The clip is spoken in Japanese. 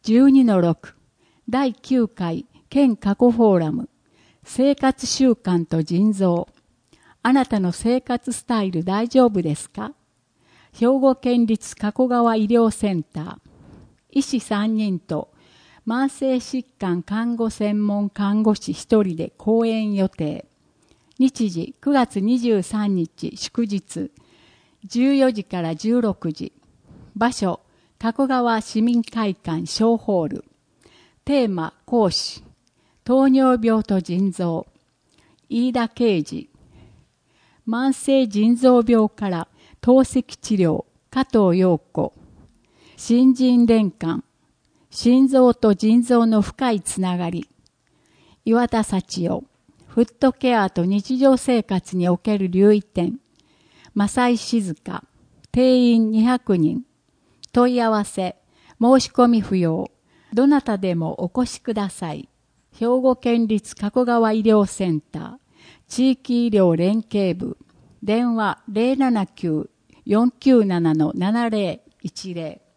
12-6 第9回県過去フォーラム生活習慣と腎臓。あなたの生活スタイル大丈夫ですか？兵庫県立加古川医療センター。医師3人と慢性疾患看護専門看護師1人で講演予定。日時9月23日祝日14時から16時。場所加古川市民会館小ホール。テーマ講師糖尿病と腎臓。飯田啓二。慢性腎臓病から透析治療加藤陽子。新人連環心臓と腎臓の深いつながり。岩田幸代。フットケアと日常生活における留意点。正井静香。定員200人。問い合わせ。申し込み不要。どなたでもお越しください。兵庫県立加古川医療センター。地域医療連携部。電話079-497-7010。